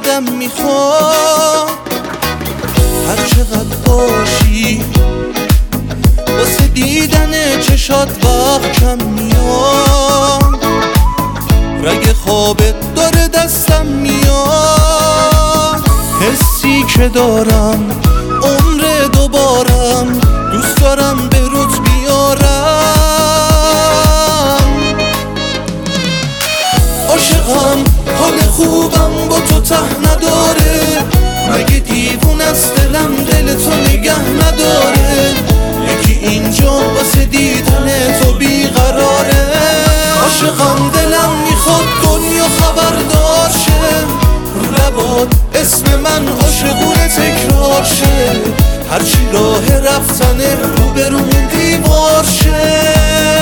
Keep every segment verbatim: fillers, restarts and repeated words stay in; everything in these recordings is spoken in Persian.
دلم میخواد هر چقدر باشی واسه دیدن چشات وقت کم میاد، رگ خوابت داره دستم میاد، حسی که دارم عمر دوبارم دوست دارم به روت بیارم. عاشقم حال خوبم با تو ته نداره، مگه دیوون از دلم دل تو نگه نداره، یکی اینجا واسه دیدن تو بیقراره. عاشقم دلم میخواد دنیا خبردار شه، رو لبات اسم من عاشقونه تکرار شه، هرچی راه رفتنه رو برون دیوار شه.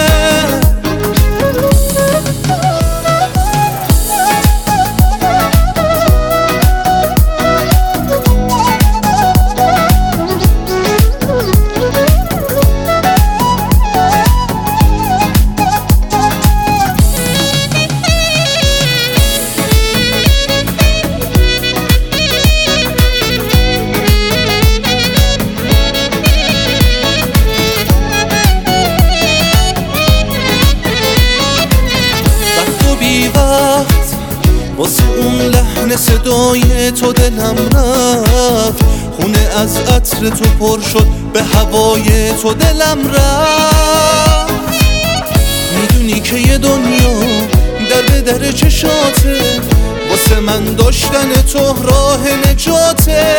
واسه اون لحن صدای تو دلم رفت، خونه از عطر تو پر شد به هوای تو دلم رفت. میدونی که یه دنیا در به در چشاته، واسه من داشتن تو راه نجاته.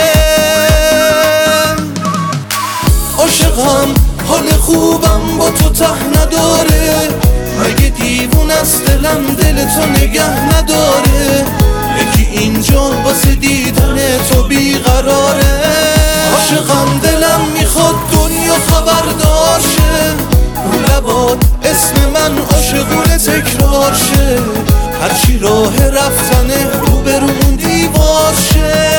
عاشقم حال خوبم با تو ته نداره، مگه دیوون از دلم دل تو نگه نداره، یکی اینجا واسه دیدن تو بیقراره. عاشقم دلم میخواد دنیا خبردار شه، رو لبات اسم من عاشقونه تکرار شه، هرچی راه رفتنه رو برون دیوار شه.